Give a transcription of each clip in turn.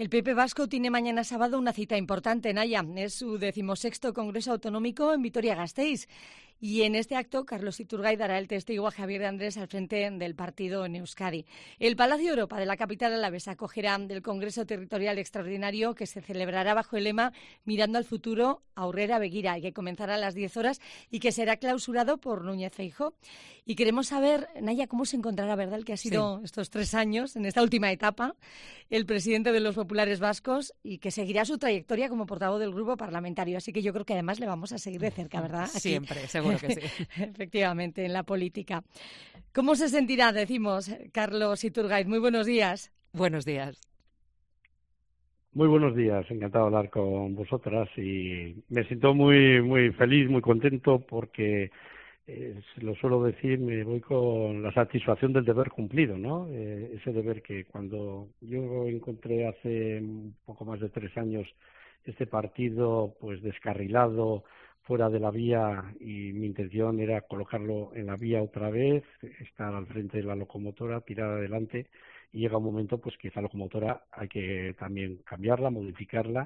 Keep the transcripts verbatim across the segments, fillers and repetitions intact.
El P P vasco tiene mañana sábado una cita importante, Naya. Es su decimosexto Congreso Autonómico en Vitoria-Gasteiz. Y en este acto, Carlos Iturgaiz dará el testigo a Javier de Andrés al frente del partido en Euskadi. El Palacio Europa de la capital alavesa acogerá el Congreso Territorial Extraordinario que se celebrará bajo el lema Mirando al futuro, Aurrera Begira, y que comenzará a las diez horas y que será clausurado por Núñez Feijóo. Y queremos saber, Naya, cómo se encontrará, ¿verdad?, el que ha sido sí. estos tres años, en esta última etapa, el presidente de los populares vascos y que seguirá su trayectoria como portavoz del grupo parlamentario. Así que yo creo que además le vamos a seguir de cerca, ¿verdad? Aquí. Siempre, seguro que sí. Efectivamente, en la política. ¿Cómo se sentirá, decimos, Carlos Iturgaiz? Muy buenos días. Buenos días. Muy buenos días, encantado de hablar con vosotras y me siento muy muy feliz, muy contento porque, eh, lo suelo decir, me voy con la satisfacción del deber cumplido, ¿no? Eh, ese deber que cuando yo encontré hace un poco más de tres años este partido pues descarrilado, fuera de la vía, y mi intención era colocarlo en la vía otra vez, estar al frente de la locomotora, tirar adelante, y llega un momento pues que esa locomotora hay que también cambiarla, modificarla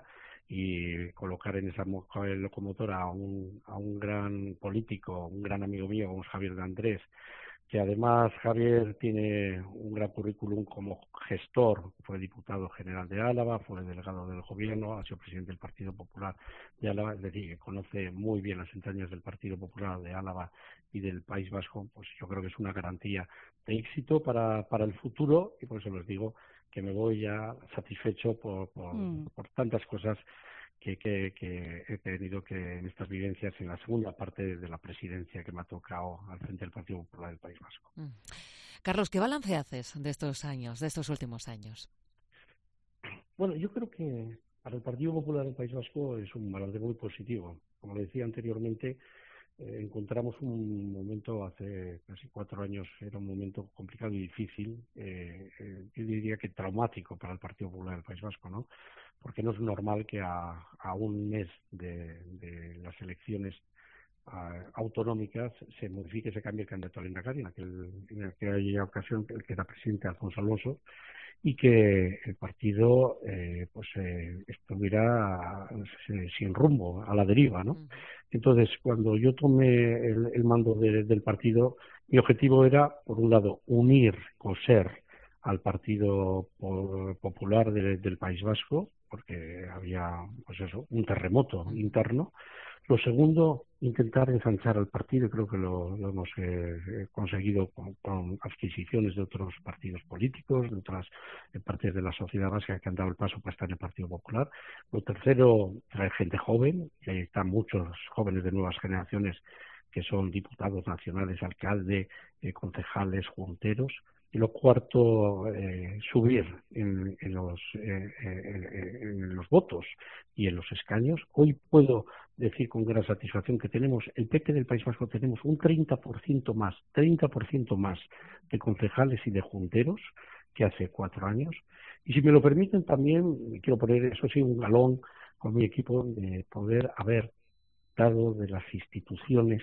y colocar en esa locomotora a un, a un gran político, un gran amigo mío, como es Javier de Andrés, que además Javier tiene un gran currículum como gestor, fue diputado general de Álava, fue delegado del gobierno, ha sido presidente del Partido Popular de Álava, es decir, que conoce muy bien las entrañas del Partido Popular de Álava y del País Vasco. Pues yo creo que es una garantía de éxito para, para el futuro, y por eso les digo que me voy ya satisfecho por, por, mm. por tantas cosas Que, que, que he tenido que en estas vivencias en la segunda parte de la presidencia que me ha tocado al frente del Partido Popular del País Vasco. Mm. Carlos, ¿qué balance haces de estos años, de estos últimos años? Bueno, yo creo que para el Partido Popular del País Vasco es un balance muy positivo. Como le decía anteriormente, eh, encontramos un momento hace casi cuatro años, era un momento complicado y difícil, eh, eh, yo diría que traumático para el Partido Popular del País Vasco, ¿no? Porque no es normal que a, a un mes de, de las elecciones uh, autonómicas se modifique, se cambie el candidato al Lehendakari, en aquel, en aquella ocasión el que era presidente Alfonso Alonso, y que el partido eh, pues eh, estuviera eh, sin rumbo, a la deriva, ¿no? Uh-huh. Entonces, cuando yo tomé el, el mando de, del partido, mi objetivo era, por un lado, unir, coser al Partido Popular de, del País Vasco, porque había, pues eso, un terremoto interno. Lo segundo, intentar ensanchar al partido, y creo que lo, lo hemos eh, conseguido con, con adquisiciones de otros partidos políticos, de otras eh, partes de la sociedad vasca que han dado el paso para estar en el Partido Popular. Lo tercero, traer gente joven, y ahí están muchos jóvenes de nuevas generaciones que son diputados nacionales, alcaldes, eh, concejales, junteros. Y lo cuarto, eh, subir en, en, los, eh, eh, en los votos y en los escaños. Hoy puedo decir con gran satisfacción que tenemos, el P P del País Vasco, tenemos un treinta por ciento más, treinta por ciento más de concejales y de junteros que hace cuatro años. Y si me lo permiten también, quiero poner, eso sí, un galón con mi equipo de poder haber dado de las instituciones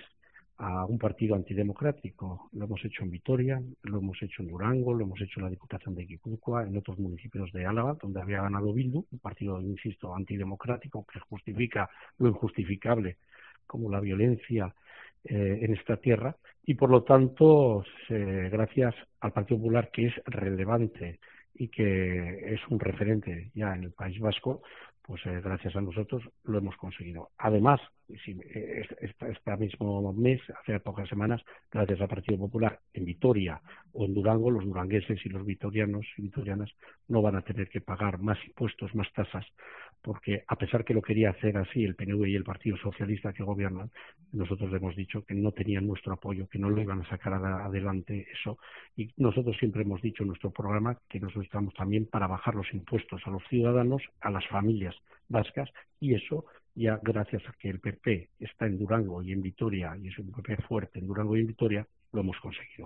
a un partido antidemocrático. Lo hemos hecho en Vitoria, lo hemos hecho en Durango, lo hemos hecho en la Diputación de Guipúzcoa, en otros municipios de Álava, donde había ganado Bildu, un partido, insisto, antidemocrático que justifica lo injustificable, como la violencia eh, en esta tierra, y por lo tanto, eh, gracias al Partido Popular, que es relevante y que es un referente ya en el País Vasco, pues eh, gracias a nosotros lo hemos conseguido. Además, si, eh, este, este mismo mes, hace pocas semanas, gracias al Partido Popular en Vitoria o en Durango, los durangueses y los vitorianos y vitorianas no van a tener que pagar más impuestos, más tasas, porque a pesar que lo quería hacer así el P N V y el Partido Socialista que gobiernan, nosotros le hemos dicho que no tenían nuestro apoyo, que no lo iban a sacar adelante eso, y nosotros siempre hemos dicho en nuestro programa que nosotros estamos también para bajar los impuestos a los ciudadanos, a las familias vascas, y eso ya gracias a que el P P está en Durango y en Vitoria, y es un P P fuerte en Durango y en Vitoria, lo hemos conseguido.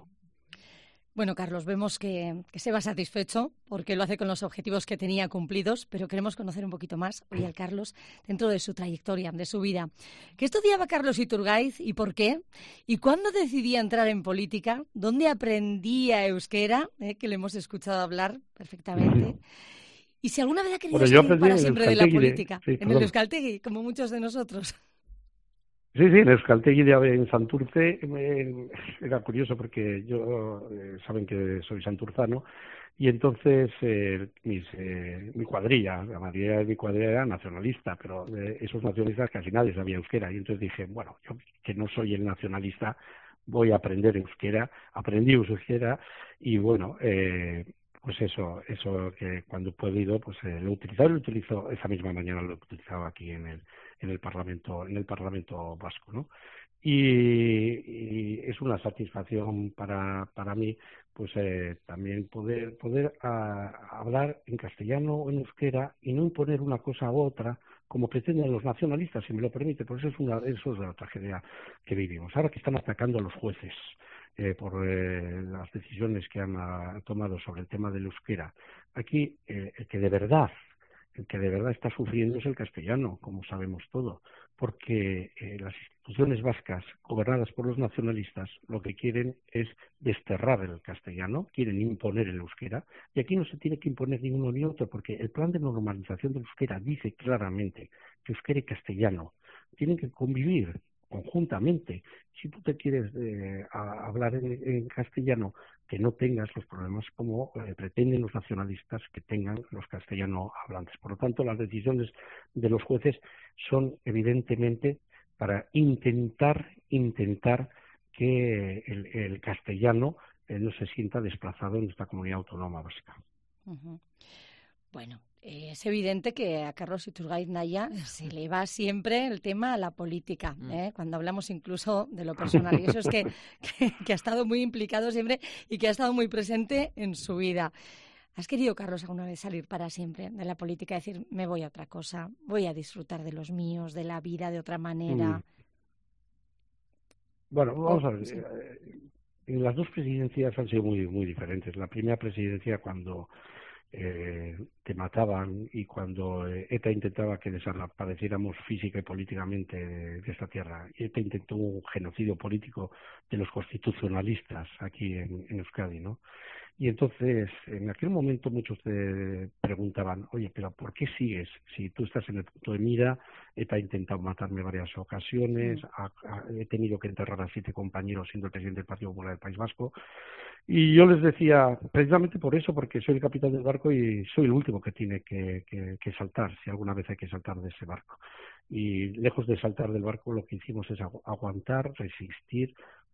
Bueno, Carlos, vemos que, que se va satisfecho porque lo hace con los objetivos que tenía cumplidos, pero queremos conocer un poquito más hoy al Carlos dentro de su trayectoria, de su vida. ¿Qué estudiaba Carlos Iturgaiz y por qué? ¿Y cuándo decidía entrar en política? ¿Dónde aprendía euskera? Eh, que le hemos escuchado hablar perfectamente. Y si alguna vez ha querido Bueno, yo salir aprendí para en siempre de la Euskaltegui, política, sí, en el perdón. Euskaltegui, como muchos de nosotros. Sí, sí, en Euskaltegui de Ave- en Santurce eh, era curioso porque yo, eh, saben que soy santurzano, y entonces eh, mis, eh, mi cuadrilla, la mayoría de mi cuadrilla era nacionalista, pero de esos nacionalistas casi nadie sabía euskera, y entonces dije, bueno, yo que no soy el nacionalista, voy a aprender euskera, aprendí euskera, y bueno, eh, pues eso, eso que cuando he podido, pues eh, lo he utilizado, y lo utilizo, esa misma mañana lo he utilizado aquí en el en el Parlamento, en el Parlamento Vasco, ¿no? Y, y es una satisfacción para para mí, pues eh, también poder poder a, hablar en castellano o en euskera y no imponer una cosa u otra como pretenden los nacionalistas, si me lo permite, por eso es una eso es la tragedia que vivimos. Ahora que están atacando a los jueces eh, por eh, las decisiones que han a, tomado sobre el tema del euskera, aquí eh, el que de verdad el que de verdad está sufriendo es el castellano, como sabemos todo, porque eh, las instituciones vascas, gobernadas por los nacionalistas, lo que quieren es desterrar el castellano, quieren imponer el euskera, y aquí no se tiene que imponer ni uno ni otro, porque el plan de normalización del euskera dice claramente que euskera y castellano tienen que convivir conjuntamente. Si tú te quieres eh, a, hablar en, en castellano, que no tengas los problemas como eh, pretenden los nacionalistas que tengan los castellano hablantes. Por lo tanto, las decisiones de los jueces son evidentemente para intentar intentar que el, el castellano eh, no se sienta desplazado en nuestra comunidad autónoma vasca. Uh-huh. Bueno, eh, es evidente que a Carlos Iturgaiz Naya se le va siempre el tema a la política, ¿eh? Cuando hablamos incluso de lo personal. Y eso es que, que, que ha estado muy implicado siempre y que ha estado muy presente en su vida. ¿Has querido, Carlos, alguna vez salir para siempre de la política? Decir, me voy a otra cosa, voy a disfrutar de los míos, de la vida de otra manera. Mm. Bueno, vamos Oh, a ver. sí. En las dos presidencias han sido muy, muy diferentes. La primera presidencia, cuando eh, te mataban y cuando eh, ETA intentaba que desapareciéramos física y políticamente de, de esta tierra. ETA intentó un genocidio político de los constitucionalistas aquí en, en Euskadi, ¿no? Y entonces, en aquel momento muchos te preguntaban, oye, pero ¿por qué sigues? Si tú estás en el punto de mira, ETA ha intentado matarme varias ocasiones, ha, ha, he tenido que enterrar a siete compañeros siendo el presidente del Partido Popular del País Vasco. Y yo les decía, precisamente por eso, porque soy el capitán del barco y soy el último que tiene que, que, que saltar, si alguna vez hay que saltar de ese barco. Y lejos de saltar del barco, lo que hicimos es agu aguantar, resistir,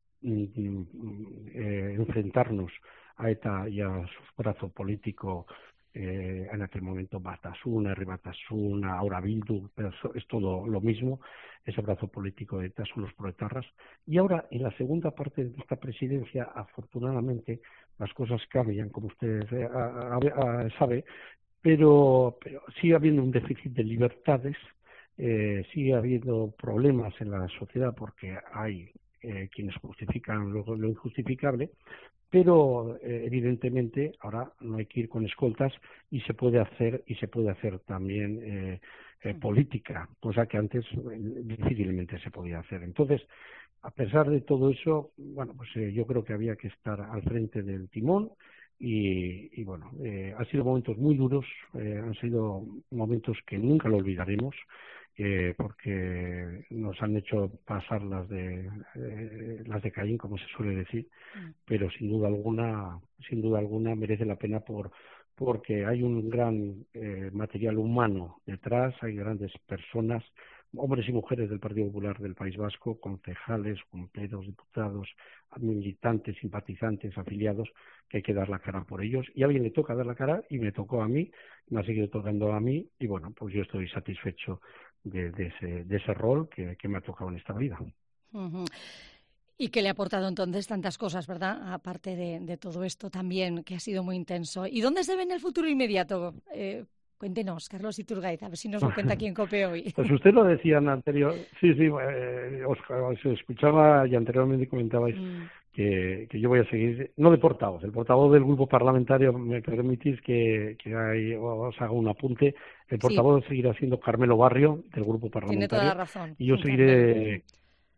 eh, enfrentarnos a ETA y a su brazo político, eh, en aquel momento Batasuna, Herri Batasuna, ahora Bildu, pero es todo lo mismo, ese brazo político de ETA son los proetarras. Y ahora, en la segunda parte de esta presidencia, afortunadamente, las cosas cambian, como usted eh, a, a, a, sabe, pero, pero sigue habiendo un déficit de libertades, eh, sigue habiendo problemas en la sociedad porque hay eh, quienes justifican lo, lo injustificable, pero eh, evidentemente ahora no hay que ir con escoltas y se puede hacer y se puede hacer también eh, eh, política, cosa que antes eh, difícilmente se podía hacer. Entonces, a pesar de todo eso, bueno, pues eh, yo creo que había que estar al frente del timón y, y bueno, eh, han sido momentos muy duros, eh, han sido momentos que nunca lo olvidaremos. Eh, porque nos han hecho pasar las de eh, las de Caín, como se suele decir, mm. pero sin duda alguna, sin duda alguna merece la pena por porque hay un gran eh, material humano detrás, hay grandes personas, hombres y mujeres del Partido Popular del País Vasco, concejales, compañeros, diputados, militantes, simpatizantes, afiliados, que hay que dar la cara por ellos. Y a alguien le toca dar la cara y me tocó a mí, me ha seguido tocando a mí y bueno, pues yo estoy satisfecho de, de, ese, de ese rol que, que me ha tocado en esta vida. Uh-huh. Y que le ha aportado entonces tantas cosas, ¿verdad? Aparte de, de todo esto también, que ha sido muy intenso. ¿Y dónde se ve en el futuro inmediato? Eh, cuéntenos, Carlos Iturgaiz, a ver si nos lo cuenta aquí en COPE hoy. Pues usted lo decía en anterior, sí, sí, eh, os, os escuchaba y anteriormente comentabais mm. que, que yo voy a seguir, no de portavoz, el portavoz del grupo parlamentario, me permitís que, que hay, os haga un apunte, el portavoz sí. seguirá siendo Carmelo Barrio, del grupo parlamentario. Tiene toda la razón. Y yo seguiré...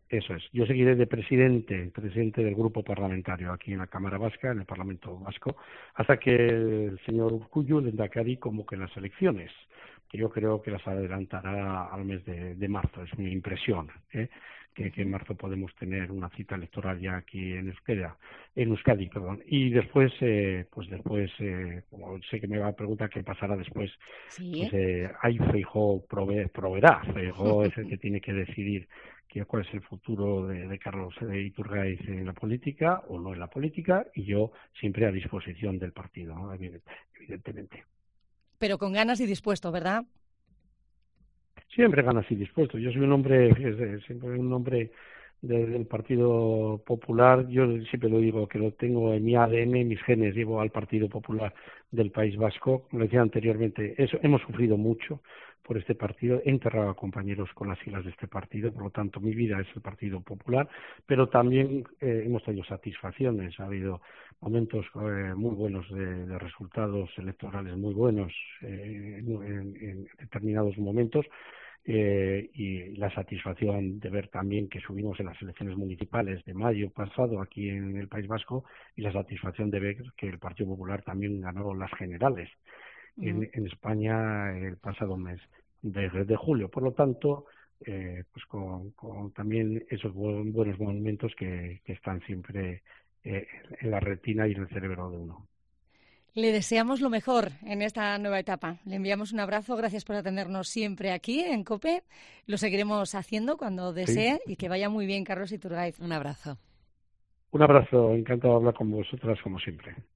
Eso es. Yo seguiré de presidente, presidente del grupo parlamentario aquí en la Cámara Vasca, en el Parlamento Vasco, hasta que el señor Urkullu, el Lehendakari, convoque las elecciones, que yo creo que las adelantará al mes de, de marzo. Es mi impresión, ¿eh? que, que en marzo podemos tener una cita electoral ya aquí en Euskadi, en Euskadi, perdón. Y después, eh, pues después, eh, como sé que me va a preguntar qué pasará después, Sí. pues eh, ahí Feijóo prove, proveerá. Feijóo es el que tiene que decidir que cuál es el futuro de, de Carlos Iturgaiz en la política o no en la política, y yo siempre a disposición del partido, ¿no? Evidentemente. Pero con ganas y dispuesto, ¿verdad? Siempre ganas y dispuesto. Yo soy un hombre, siempre un hombre de, del Partido Popular. Yo siempre lo digo, que lo tengo en mi A D N, mis genes, llevo al Partido Popular del País Vasco. Como decía anteriormente, eso, hemos sufrido mucho por este partido, he enterrado a compañeros con las siglas de este partido, por lo tanto mi vida es el Partido Popular, pero también eh, hemos tenido satisfacciones, ha habido momentos eh, muy buenos de, de resultados electorales muy buenos eh, en, en, en determinados momentos, eh, y la satisfacción de ver también que subimos en las elecciones municipales de mayo pasado aquí en el País Vasco, y la satisfacción de ver que el Partido Popular también ganó las generales En, en España el pasado mes de, de julio. Por lo tanto, eh, pues con, con también esos buen, buenos momentos que, que están siempre eh, en la retina y en el cerebro de uno. Le deseamos lo mejor en esta nueva etapa. Le enviamos un abrazo, gracias por atendernos siempre aquí en COPE. Lo seguiremos haciendo cuando desee, sí. Y que vaya muy bien, Carlos Iturgaiz. Un abrazo. Un abrazo, encantado de hablar con vosotras como siempre.